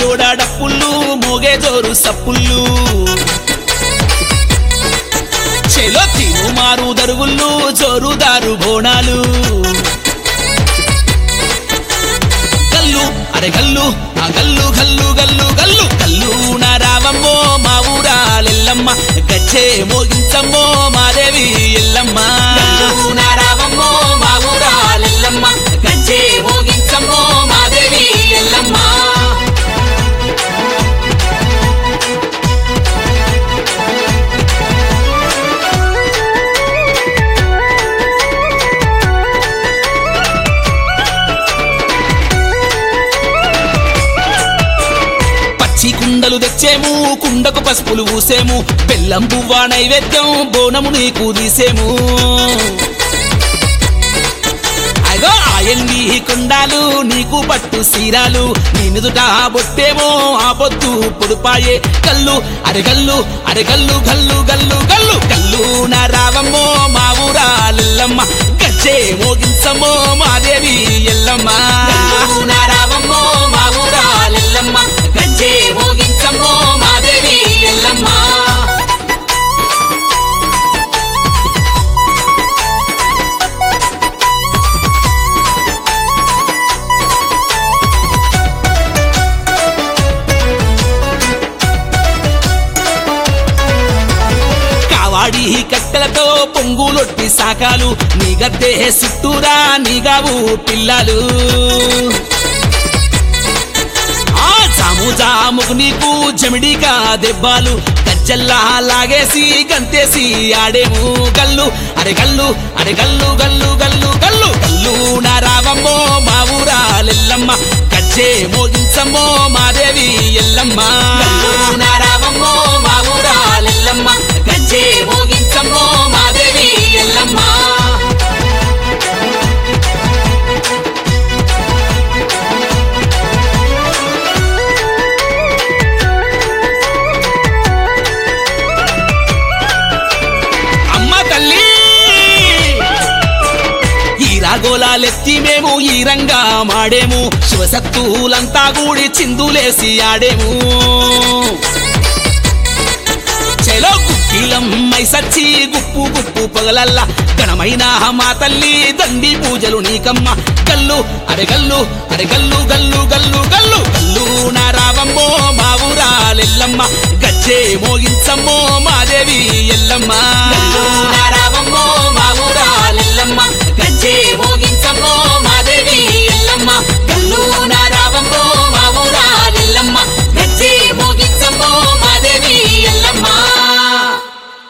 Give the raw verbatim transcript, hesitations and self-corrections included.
జోడా డప్పుళ్ళు మోగే జోరు సప్పుళ్ళు చెలో తిను మారు దరుగుళ్ళు జోరుదారు బోనాలు గల్లు అరే గల్లు ఆ గల్లు గల్లు గల్లు గల్లు గల్లు నా రావమ్మో మా ఊరాలెల్లమ్మ గచ్చే మోగించమ్మో మాదేవి ఎల్లమ్మ నా రావమ్మో మా ఊరాలెల్లమ్మ గచ్చే మోగించమ్మో మాదేవి ఎల్లమ్మ కుండలు తెచ్చేము కుండకు పసుపులు ఊసేము బెల్లం పువ్వా నైవేద్యం బోనము నీకు తీసేము అగో ఆయన్ని కుండాలు నీకు పట్టు సీరాలు నిన్నుదుట బొట్టేమో ఆ పొద్దు పొడుపాయే కల్లు అరెగల్లు అరెగల్లు గల్లు గల్లు గల్లు కల్లు నా రావమ్మో మా ఊరాలెల్లమ్మ గచ్చే మోగించమ్మో మాదేవి ఎల్లమ్మ నా రావమ్మో మా ఊరాలెల్లమ్మ గచ్చే మోగించమ్మో మాదేవి ఎల్లమ్మ కావాడి కట్టెలతో పొంగులొట్టి సాకాలు నీ గద్దే చుట్టూరా నీగావు పిల్లలు జాము జాముకు నీకు జమిడిగా దెబ్బాలు గజ్జల్లా లాగేసి గంతేసి ఆడేము గల్లు అరే గల్లు అరే గల్లు గల్లు గల్లు గల్లు గల్లు నా రావమ్మో మా ఊరాలెల్లమ్మ గజ్జే మోగించమ్మో మాదేవి ఎల్లమ్మ నా రావమ్మో మా ఊరాలెల్లమ్మ గజ్జే మోగించమ్మో మాదేవి ఎల్లమ్మ గోలాలెత్తి మేము ఈ రంగా మాడేము శివసత్తులంతా కూడి చిందులేసి ఆడేము చెలో కుక్కిలం మైసచ్చి గుప్పు గుప్పు పొగలల్లా ఘనమైన మా తల్లి దండి పూజలు నీకమ్మ గల్లు అరే గల్లు అరే గల్లు గల్లు గల్లు గల్లు గల్లు నా రావమ్మో మా ఊరాలెల్లమ్మ గచ్చే మోగించమ్మో మాదేవి ఎల్లమ్మ